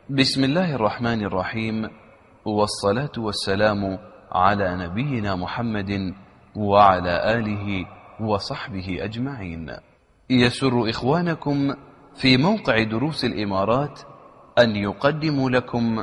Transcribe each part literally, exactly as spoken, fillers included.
بسم الله الرحمن الرحيم، والصلاة والسلام على نبينا محمد وعلى آله وصحبه أجمعين. يسر إخوانكم في موقع دروس الإمارات أن يقدموا لكم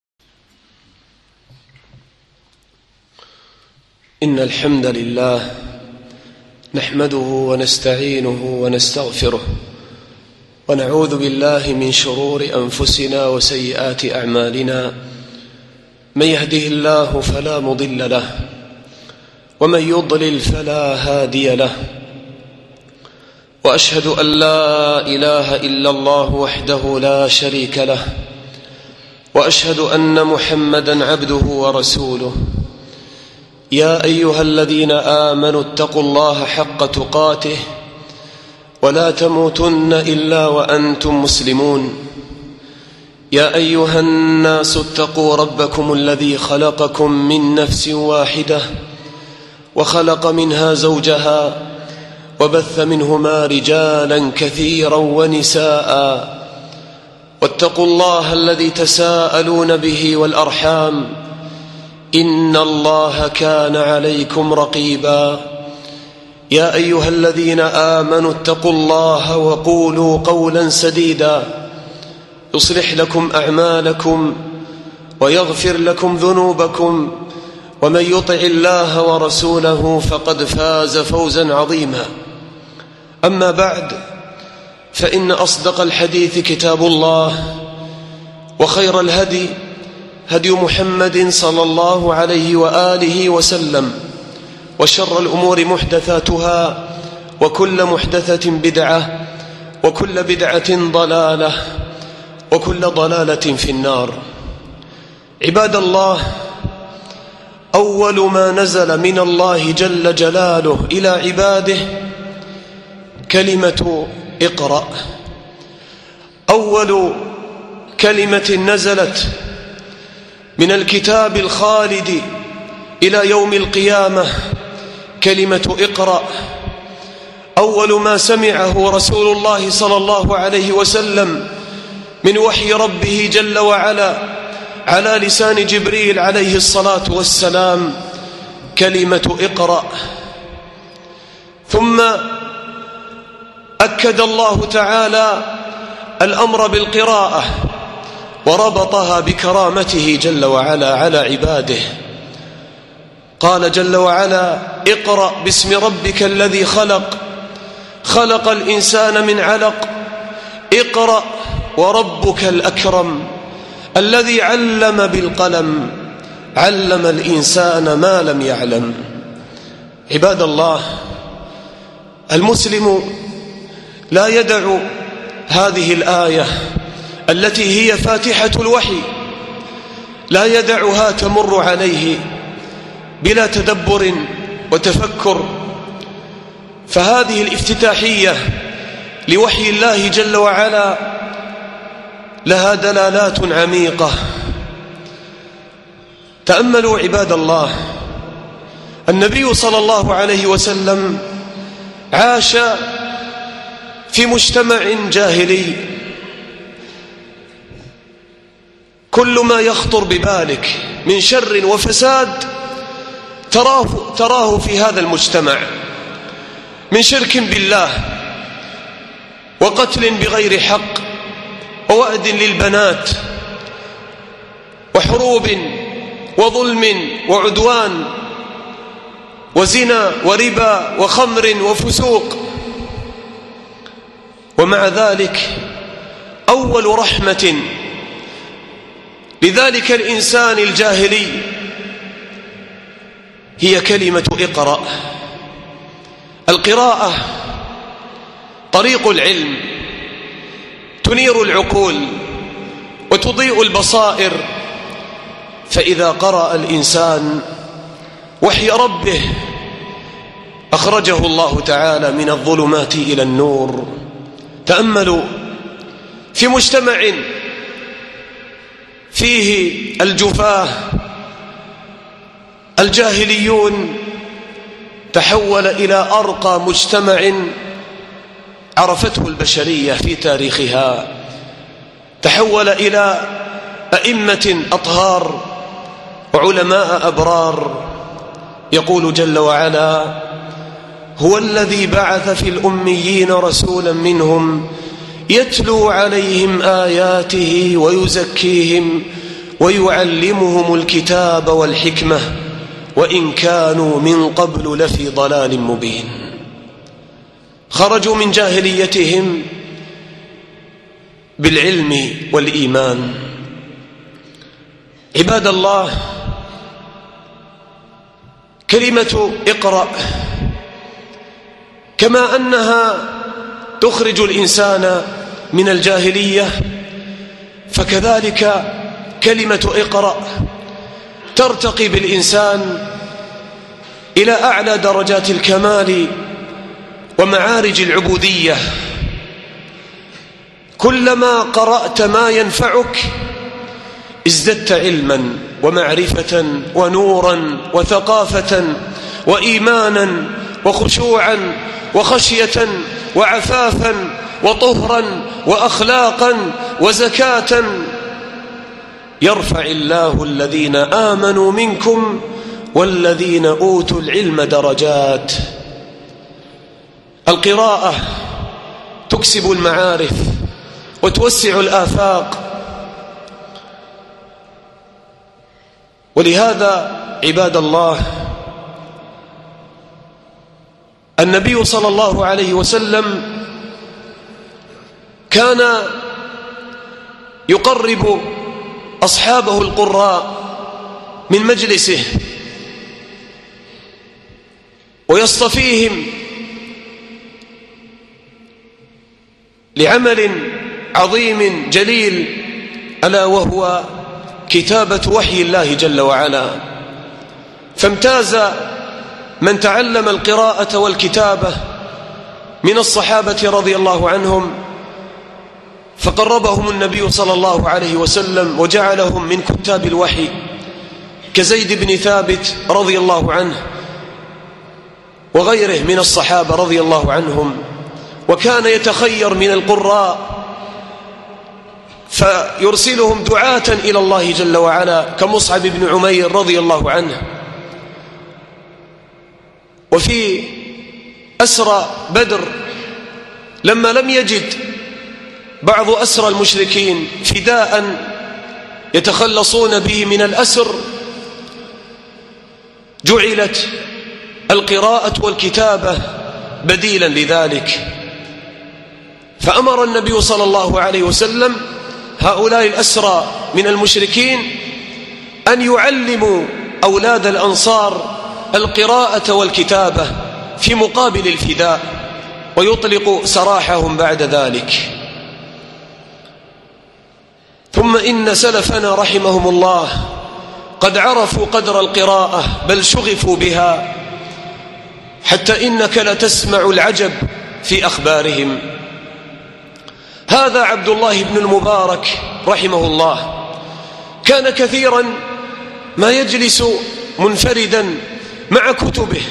إن الحمد لله نحمده ونستعينه ونستغفره ونعوذ بالله من شرور أنفسنا وسيئات أعمالنا. من يهده الله فلا مضل له ومن يضلل فلا هادي له، وأشهد أن لا إله إلا الله وحده لا شريك له، وأشهد أن محمدا عبده ورسوله. يا أيها الذين آمنوا اتقوا الله حق تقاته ولا تموتن إلا وأنتم مسلمون. يا أيها الناس اتقوا ربكم الذي خلقكم من نفس واحدة وخلق منها زوجها وبث منهما رجالا كثيرا ونساء، واتقوا الله الذي تساءلون به والأرحام إن الله كان عليكم رقيبا. يا أيها الذين آمنوا اتقوا الله وقولوا قولا سديدا يصلح لكم أعمالكم ويغفر لكم ذنوبكم، ومن يطع الله ورسوله فقد فاز فوزا عظيما. أما بعد، فإن أصدق الحديث كتاب الله، وخير الهدي هدي محمد صلى الله عليه وآله وسلم، وشر الأمور محدثاتها، وكل محدثة بدعة، وكل بدعة ضلالة، وكل ضلالة في النار. عباد الله، أول ما نزل من الله جل جلاله إلى عباده كلمة اقرأ. أول كلمة نزلت من الكتاب الخالد إلى يوم القيامة كلمة اقرأ. أول ما سمعه رسول الله صلى الله عليه وسلم من وحي ربه جل وعلا على لسان جبريل عليه الصلاة والسلام كلمة اقرأ. ثم أكد الله تعالى الأمر بالقراءة وربطها بكرامته جل وعلا على عباده. قال جل وعلا: اقرأ باسم ربك الذي خلق، خلق الإنسان من علق، اقرأ وربك الأكرم الذي علم بالقلم، علم الإنسان ما لم يعلم. عباد الله، المسلم لا يدع هذه الآية التي هي فاتحة الوحي، لا يدعها تمر عليه بلا تدبر وتفكر، فهذه الافتتاحية لوحي الله جل وعلا لها دلالات عميقة. تأملوا عباد الله، النبي صلى الله عليه وسلم عاش في مجتمع جاهلي، كل ما يخطر ببالك من شر وفساد تراه, تراه في هذا المجتمع، من شرك بالله، وقتل بغير حق، ووأد للبنات، وحروب وظلم وعدوان، وزنا وربا وخمر وفسوق. ومع ذلك أول رحمة لذلك الإنسان الجاهلي هي كلمة اقرأ. القراءة طريق العلم، تنير العقول وتضيء البصائر، فإذا قرأ الإنسان وحي ربه أخرجه الله تعالى من الظلمات إلى النور. تأملوا في مجتمع فيه الجفاة الجاهليون تحول إلى أرقى مجتمع عرفته البشرية في تاريخها، تحول إلى أئمة أطهار وعلماء أبرار. يقول جل وعلا: هو الذي بعث في الأميين رسولا منهم يتلو عليهم آياته ويزكيهم ويعلمهم الكتاب والحكمة وإن كانوا من قبل لفي ضلال مبين. خرجوا من جاهليتهم بالعلم والإيمان. عباد الله، كلمة اقرأ كما أنها تخرج الإنسان من الجاهلية، فكذلك كلمة اقرأ ترتقي بالإنسان إلى أعلى درجات الكمال ومعارج العبودية. كلما قرأت ما ينفعك ازددت علما ومعرفة ونورا وثقافة وإيمانا وخشوعا وخشية وعفافا وطهرا وأخلاقا وزكاة. يرفع الله الذين آمنوا منكم والذين أوتوا العلم درجات. القراءة تكسب المعارف وتوسع الآفاق. ولهذا عباد الله، النبي صلى الله عليه وسلم كان يقرب أصحابه القراء من مجلسه ويصطفيهم لعمل عظيم جليل، ألا وهو كتابة وحي الله جل وعلا. فامتاز من تعلم القراءة والكتابة من الصحابة رضي الله عنهم، فقربهم النبي صلى الله عليه وسلم وجعلهم من كتاب الوحي، كزيد بن ثابت رضي الله عنه وغيره من الصحابة رضي الله عنهم. وكان يتخير من القراء فيرسلهم دعاة إلى الله جل وعلا، كمصعب بن عمير رضي الله عنه. وفي أسرى بدر لما لم يجد بعض أسرى المشركين فداء يتخلصون به من الأسر، جعلت القراءة والكتابة بديلا لذلك. فأمر النبي صلى الله عليه وسلم هؤلاء الأسرى من المشركين أن يعلموا أولاد الأنصار القراءة والكتابة في مقابل الفداء، ويطلق سراحهم بعد ذلك. ثم إن سلفنا رحمهم الله قد عرفوا قدر القراءة، بل شغفوا بها، حتى إنك لتسمع العجب في أخبارهم. هذا عبد الله بن المبارك رحمه الله كان كثيرا ما يجلس منفردا مع كتبه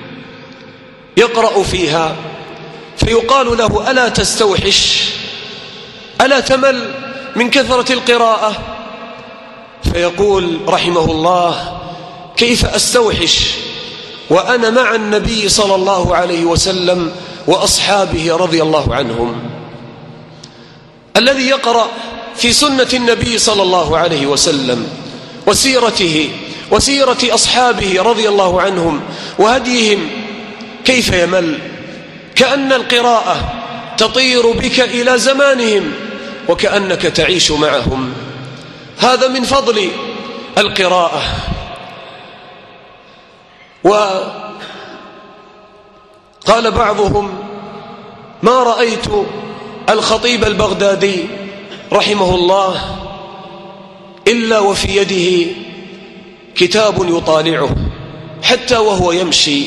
يقرأ فيها، فيقال له: ألا تستوحش؟ ألا تمل من كثرة القراءة؟ فيقول رحمه الله: كيف أستوحش وأنا مع النبي صلى الله عليه وسلم وأصحابه رضي الله عنهم. الذي يقرأ في سنة النبي صلى الله عليه وسلم وسيرته وسيرة أصحابه رضي الله عنهم وهديهم كيف يمل؟ كأن القراءة تطير بك إلى زمانهم وكأنك تعيش معهم. هذا من فضل القراءة. وقال بعضهم: ما رأيت الخطيب البغدادي رحمه الله إلا وفي يده كتاب يطالعه حتى وهو يمشي.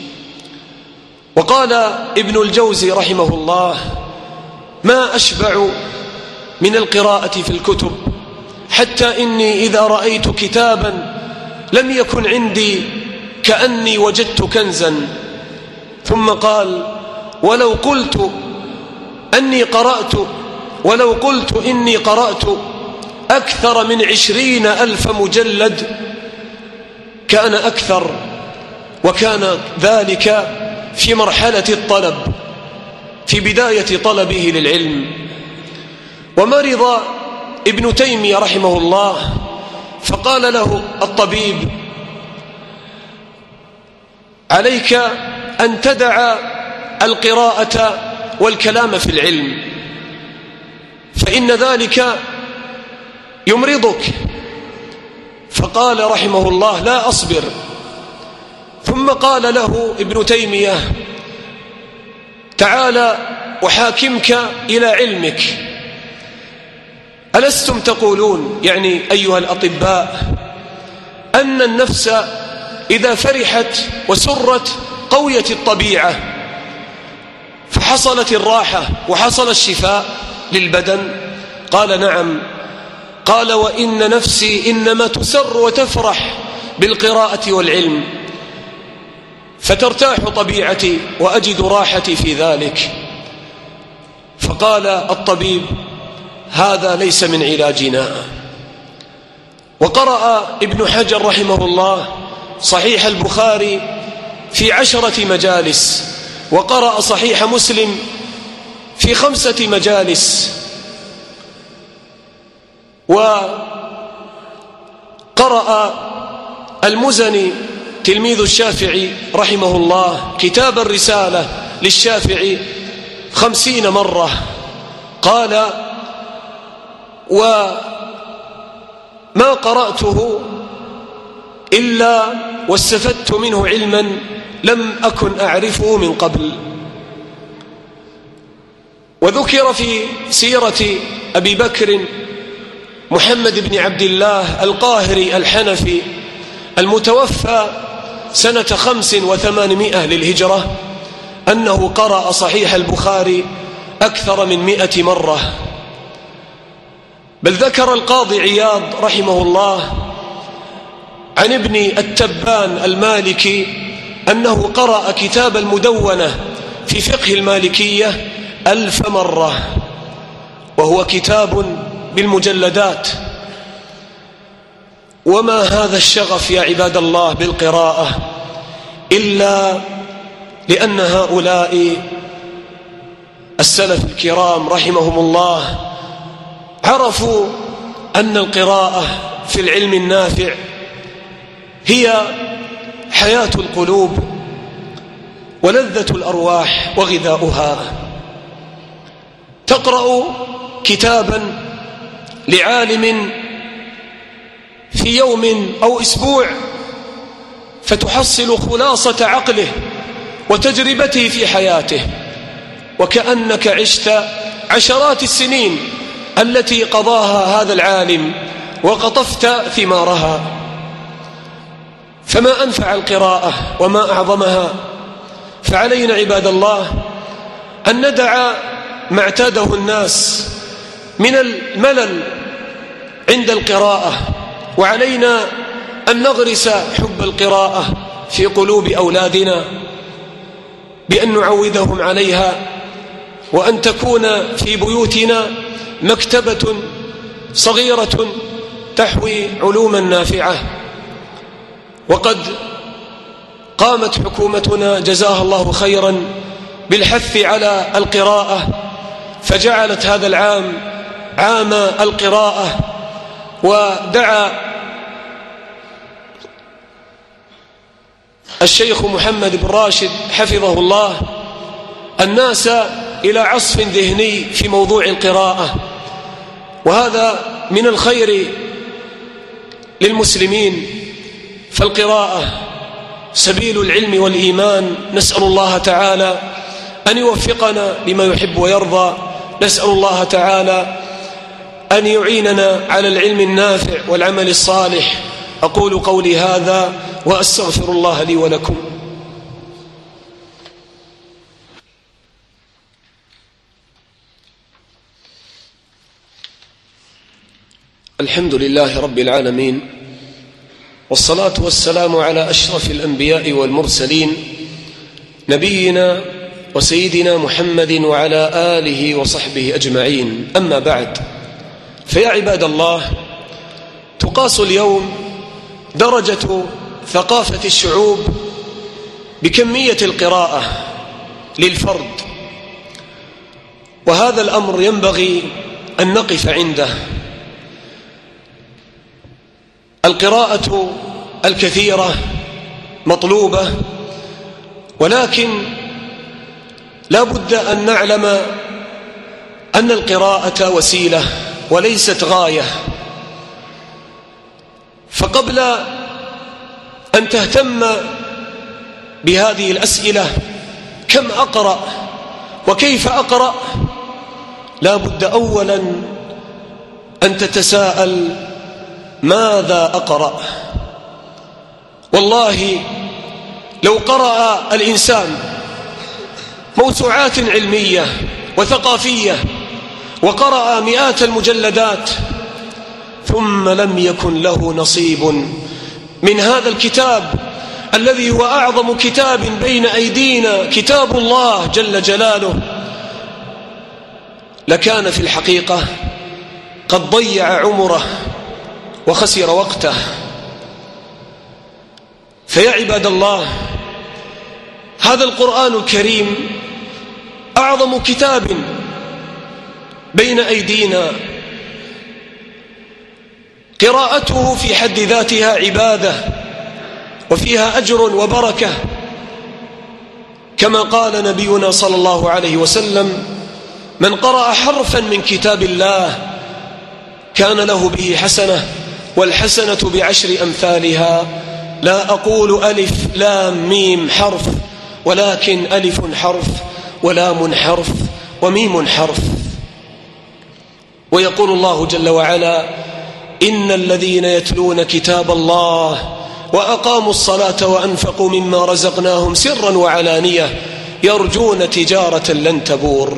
وقال ابن الجوزي رحمه الله: ما أشبع من القراءة في الكتب، حتى إني إذا رأيت كتابا لم يكن عندي كأني وجدت كنزا. ثم قال: ولو قلت أني قرأت ولو قلت إني قرأت أكثر من عشرين ألف مجلد كان أكثر، وكان ذلك في مرحلة الطلب، في بداية طلبه للعلم. ومرض ابن تيمية رحمه الله، فقال له الطبيب: عليك أن تدع القراءة والكلام في العلم، فإن ذلك يمرضك. فقال رحمه الله: لا أصبر. ثم قال له ابن تيمية: تعال أحاكمك إلى علمك، ألستم تقولون، يعني أيها الأطباء، أن النفس إذا فرحت وسرت قويت الطبيعة، فحصلت الراحة وحصل الشفاء للبدن؟ قال: نعم. قال: وإن نفسي إنما تسر وتفرح بالقراءة والعلم، فترتاح طبيعتي وأجد راحتي في ذلك. فقال الطبيب: هذا ليس من علاجنا. وقرأ ابن حجر رحمه الله صحيح البخاري في عشرة مجالس، وقرأ صحيح مسلم في خمسة مجالس، وقرأ المزني تلميذ الشافعي رحمه الله كتاب الرسالة للشافعي خمسين مرة. قال: وما قرأته إلا واستفدت منه علما لم أكن أعرفه من قبل. وذكر في سيرة أبي بكر محمد بن عبد الله القاهري الحنفي المتوفى سنة خمس وثمانمائة للهجرة أنه قرأ صحيح البخاري أكثر من مئة مرة. بل ذكر القاضي عياض رحمه الله عن ابن التبان المالكي أنه قرأ كتاب المدونة في فقه المالكية ألف مرة، وهو كتاب بالمجلدات. وما هذا الشغف يا عباد الله بالقراءة إلا لأن هؤلاء السلف الكرام رحمهم الله عرفوا أن القراءة في العلم النافع هي حياة القلوب ولذة الأرواح وغذاؤها. تقرأ كتابا لعالم في يوم أو أسبوع فتحصل خلاصة عقله وتجربته في حياته، وكأنك عشت عشرات السنين التي قضاها هذا العالم وقطفت ثمارها. فما أنفع القراءة وما أعظمها. فعلينا عباد الله أن ندع ما اعتاده الناس من الملل عند القراءة، وعلينا أن نغرس حب القراءة في قلوب أولادنا بأن نعودهم عليها، وأن تكون في بيوتنا مكتبة صغيرة تحوي علوما نافعة. وقد قامت حكومتنا جزاها الله خيرا بالحث على القراءة، فجعلت هذا العام عام القراءة، ودعا الشيخ محمد بن راشد حفظه الله الناس إلى عصف ذهني في موضوع القراءة، وهذا من الخير للمسلمين. فالقراءة سبيل العلم والإيمان. نسأل الله تعالى أن يوفقنا لما يحب ويرضى. نسأل الله تعالى أن يعيننا على العلم النافع والعمل الصالح. أقول قولي هذا وأستغفر الله لي ولكم. الحمد لله رب العالمين، والصلاة والسلام على أشرف الأنبياء والمرسلين، نبينا وسيدنا محمد وعلى آله وصحبه أجمعين. أما بعد، فيا عباد الله، تقاس اليوم درجة ثقافة الشعوب بكمية القراءة للفرد، وهذا الأمر ينبغي أن نقف عنده. القراءة الكثيرة مطلوبة، ولكن لا بد أن نعلم أن القراءة وسيلة وليست غاية. فقبل أن تهتم بهذه الأسئلة كم أقرأ وكيف أقرأ، لا بد أولا أن تتساءل ماذا أقرأ. والله لو قرأ الإنسان موسوعات علمية وثقافية وقرأ مئات المجلدات ثم لم يكن له نصيب من هذا الكتاب الذي هو أعظم كتاب بين أيدينا، كتاب الله جل جلاله، لكان في الحقيقة قد ضيع عمره وخسر وقته. فيا عباد الله، هذا القرآن الكريم أعظم كتاب بين أيدينا، قراءته في حد ذاتها عبادة وفيها أجر وبركة، كما قال نبينا صلى الله عليه وسلم: من قرأ حرفا من كتاب الله كان له به حسنة، والحسنة بعشر أمثالها. لا أقول ألف لام ميم حرف، ولكن ألف حرف ولام حرف وميم حرف. ويقول الله جل وعلا: إن الذين يتلون كتاب الله وأقاموا الصلاة وأنفقوا مما رزقناهم سرا وعلانية يرجون تجارة لن تبور.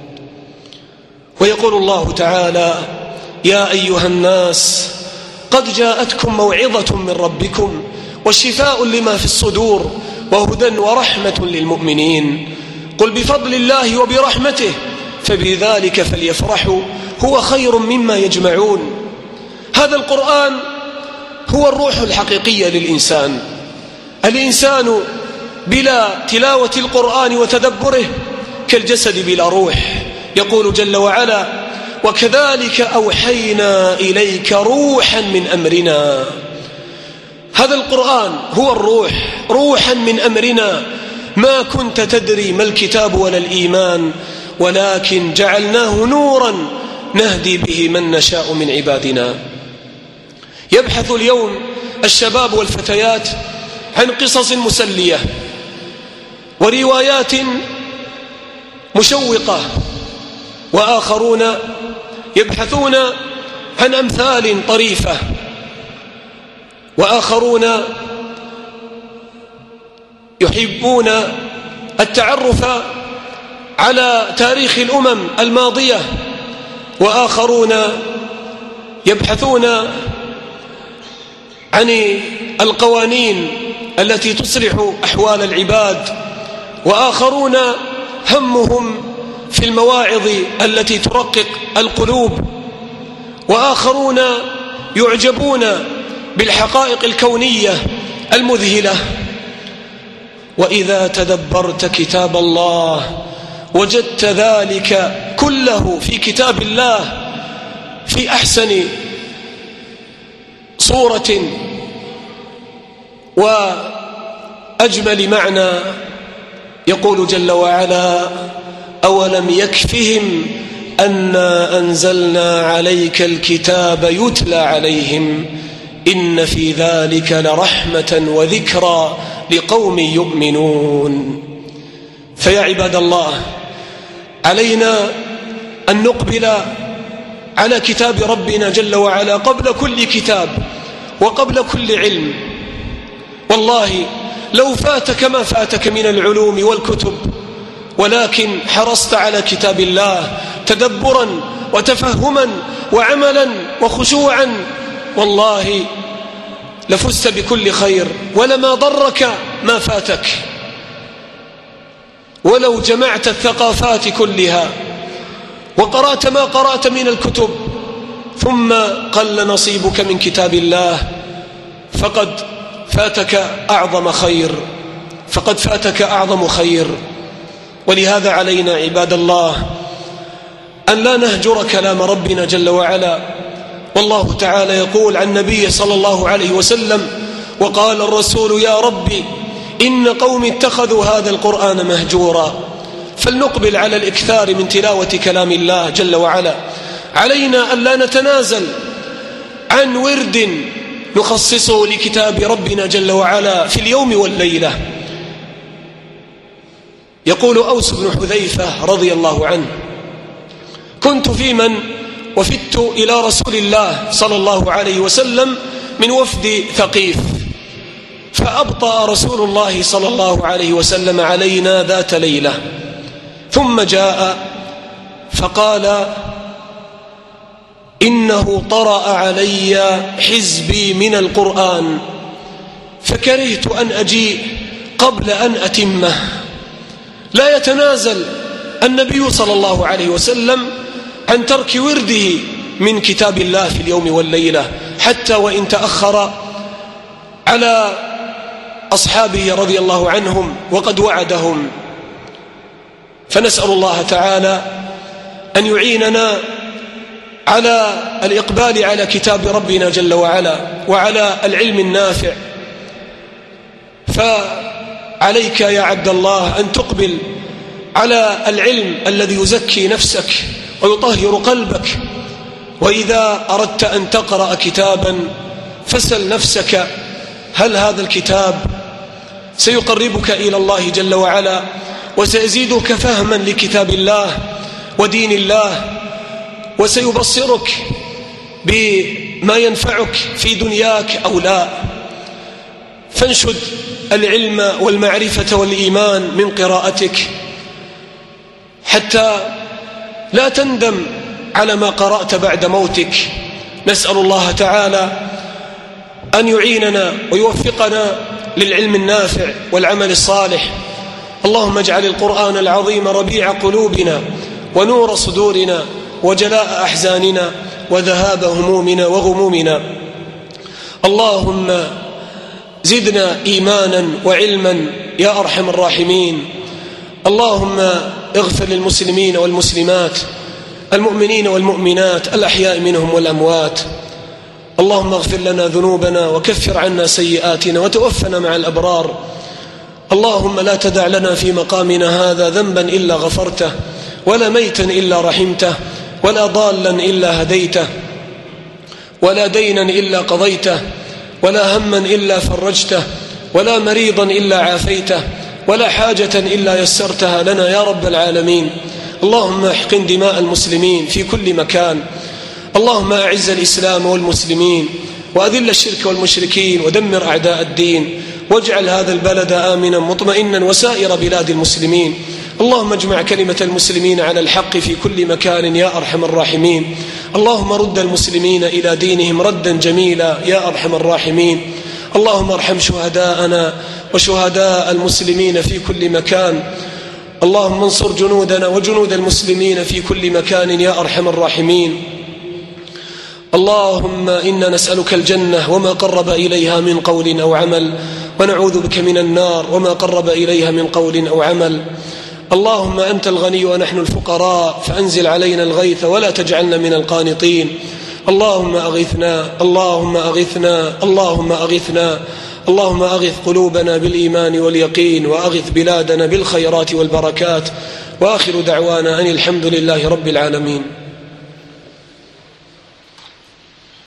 ويقول الله تعالى: يا أيها الناس قد جاءتكم موعظة من ربكم وشفاء لما في الصدور وهدى ورحمة للمؤمنين. قل بفضل الله وبرحمته فبذلك فليفرحوا هو خير مما يجمعون. هذا القرآن هو الروح الحقيقية للإنسان. الإنسان بلا تلاوة القرآن وتدبره كالجسد بلا روح. يقول جل وعلا: وكذلك أوحينا إليك روحا من أمرنا. هذا القرآن هو الروح، روحا من أمرنا. ما كنت تدري ما الكتاب ولا الإيمان، ولكن جعلناه نورا نهدي به من نشاء من عبادنا. يبحث اليوم الشباب والفتيات عن قصص مسلية وروايات مشوقة، وآخرون يبحثون عن أمثال طريفة، وآخرون يحبون التعرف على تاريخ الأمم الماضية، وآخرون يبحثون عن القوانين التي تصلح أحوال العباد، وآخرون همهم في المواعظ التي ترقق القلوب، وآخرون يعجبون بالحقائق الكونية المذهلة. وإذا تدبرت كتاب الله وجدت ذلك كله في كتاب الله في أحسن صورة وأجمل معنى. يقول جل وعلا: أولم يكفهم أنا أنزلنا عليك الكتاب يتلى عليهم إن في ذلك لرحمة وذكرى لقوم يؤمنون. فيا عباد الله، علينا أن نقبل على كتاب ربنا جل وعلا قبل كل كتاب وقبل كل علم. والله لو فاتك ما فاتك من العلوم والكتب، ولكن حرصت على كتاب الله تدبرا وتفهما وعملا وخشوعا، والله لفزت بكل خير، ولما ضرك ما فاتك. ولو جمعت الثقافات كلها وقرأت ما قرأت من الكتب ثم قل نصيبك من كتاب الله فقد فاتك أعظم خير فقد فاتك أعظم خير. ولهذا علينا عباد الله أن لا نهجر كلام ربنا جل وعلا. والله تعالى يقول عن نبيه صلى الله عليه وسلم: وقال الرسول يا ربي إن قوم اتخذوا هذا القرآن مهجورا. فلنقبل على الإكثار من تلاوة كلام الله جل وعلا. علينا أن لا نتنازل عن ورد نخصصه لكتاب ربنا جل وعلا في اليوم والليلة. يقول أوس بن حذيفة رضي الله عنه: كنت في من وفدت إلى رسول الله صلى الله عليه وسلم من وفد ثقيف، فأبطأ رسول الله صلى الله عليه وسلم علينا ذات ليلة، ثم جاء فقال: إنه طرأ علي حزبي من القرآن فكرهت أن أجيء قبل أن أتمه. لا يتنازل النبي صلى الله عليه وسلم عن ترك ورده من كتاب الله في اليوم والليلة، حتى وإن تأخر على أصحابه رضي الله عنهم وقد وعدهم. فنسأل الله تعالى أن يعيننا على الإقبال على كتاب ربنا جل وعلا وعلى العلم النافع. فعليك يا عبد الله أن تقبل على العلم الذي يزكي نفسك ويطهر قلبك. وإذا أردت أن تقرأ كتابا فسل نفسك: هل هذا الكتاب سيقربك إلى الله جل وعلا وسيزيدك فهما لكتاب الله ودين الله، وسيبصرك بما ينفعك في دنياك أو لا؟ فانشد العلم والمعرفة والإيمان من قراءتك حتى لا تندم على ما قرأت بعد موتك. نسأل الله تعالى أن يعيننا ويوفقنا للعلم النافع والعمل الصالح. اللهم اجعل القرآن العظيم ربيع قلوبنا ونور صدورنا وجلاء أحزاننا وذهاب همومنا وغمومنا. اللهم زدنا إيمانا وعلما يا أرحم الراحمين. اللهم اغفر للمسلمين والمسلمات المؤمنين والمؤمنات الأحياء منهم والأموات. اللهم اغفر لنا ذنوبنا وكفر عنا سيئاتنا وتوفنا مع الأبرار. اللهم لا تدع لنا في مقامنا هذا ذنبا إلا غفرته، ولا ميتا إلا رحمته، ولا ضالا إلا هديته، ولا دينا إلا قضيته، ولا هما إلا فرجته، ولا مريضا إلا عافيته، ولا حاجة إلا يسرتها لنا يا رب العالمين. اللهم احقن دماء المسلمين في كل مكان. اللهم أعز الإسلام والمسلمين وأذل الشرك والمشركين ودمر أعداء الدين، واجعل هذا البلد آمنا مطمئنا وسائر بلاد المسلمين. اللهم اجمع كلمة المسلمين على الحق في كل مكان يا أرحم الراحمين. اللهم رد المسلمين إلى دينهم ردا جميلا يا أرحم الراحمين. اللهم ارحم شهداءنا وشهداء المسلمين في كل مكان. اللهم انصر جنودنا وجنود المسلمين في كل مكان يا أرحم الراحمين. اللهم إنا نسألك الجنة وما قرب إليها من قول أو عمل، ونعوذ بك من النار وما قرب إليها من قول أو عمل. اللهم أنت الغني ونحن الفقراء، فأنزل علينا الغيث ولا تجعلنا من القانطين. اللهم أغثنا اللهم أغثنا اللهم أغثنا اللهم أغث قلوبنا بالإيمان واليقين، وأغث بلادنا بالخيرات والبركات. وآخر دعوانا أن الحمد لله رب العالمين.